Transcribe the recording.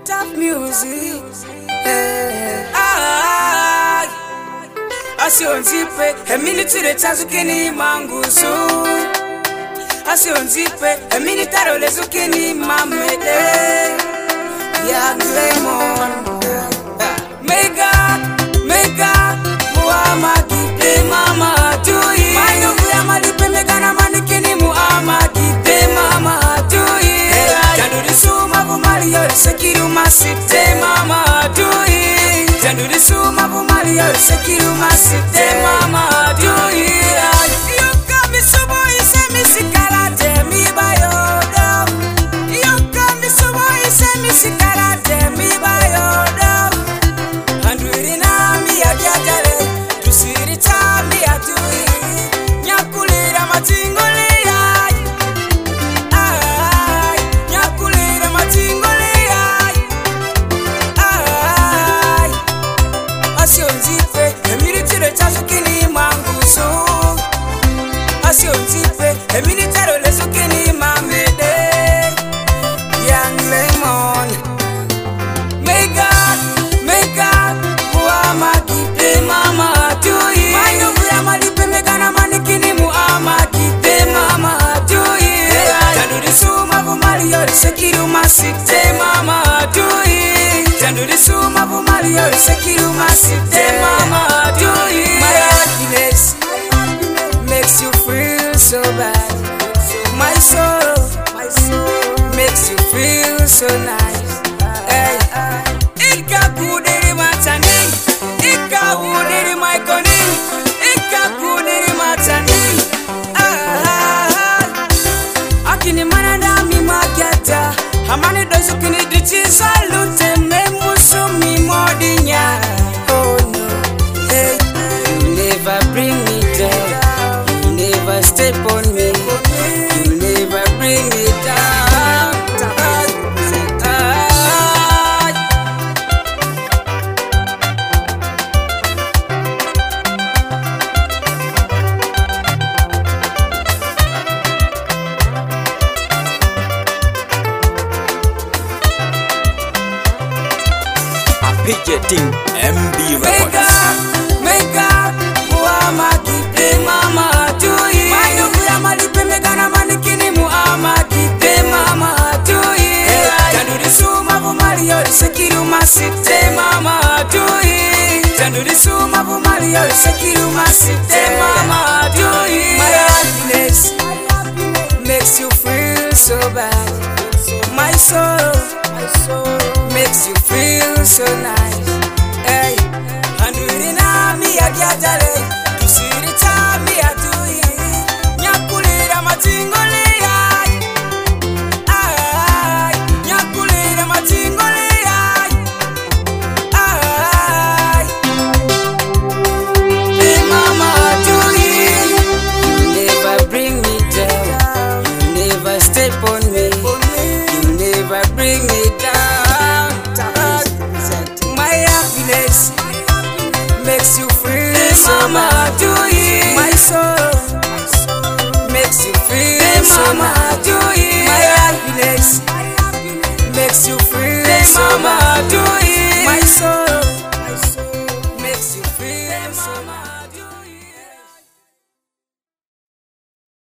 Top music. Asionzipe eminitire chazukeni mangusu. Asionzipe eminitaro lezukeni mamede. Young Lemon. May God, muama kipe mama tui. Mayo kuyama lipe megana manikini muama kipe mama tui. Janduri suma vumali yori sekiru masite mama tui. Janduri suma vumali yori sekiru masite mama tui. Yoka misubo ise misikala temi bayodo. Yoka misubo ise misikala temi bayodo. Andwiri na miya kiatale, tusiri chami atui. Nyakulira matingoli ay, ay. Nyakulira matingoli ay, ay. Asionzipe, eminitiro chazukini manguso. Asionzipe, eminitiro lezukini mamede. Young Lemon. May God, muama kipe mama tui. Mayo kuyama lipe megana manikini muama kipe mama tui. Janduri suma vumali yori sekiru masite mama tui. Janduri suma vumali yori sekiru masite mama tui. My happiness makes you feel so bad. My soul makes you feel so nice. Hey. Ika kudiri matani, ika kudiri maikoni, ika kudiri matani. Akini manada mi magyata, hamani dozu kini dichi salute me musumi modinya. Oh no, hey, you never bring me down, you never step on me, you never bring me down. Picketing MB Records. Make up, muama kipe mama tui. Mayo kuyama lipe megana manikini muama kipe mama tui. Janduri suma vumali yori sekiru masite mama tui. Janduri suma vumali yori sekiru masite mama tui. My happiness makes you feel so bad. My soul makes you feel so nice. Hey, andwiri na miya kiatale, tusiri chami atui. Nyakulira matingoli ay, ay. Nyakulira matingoli ay, ay. Hey mama atui, you never bring me down, you never step on me, you never bring me down. My happiness makes you feel so mama tui. My soul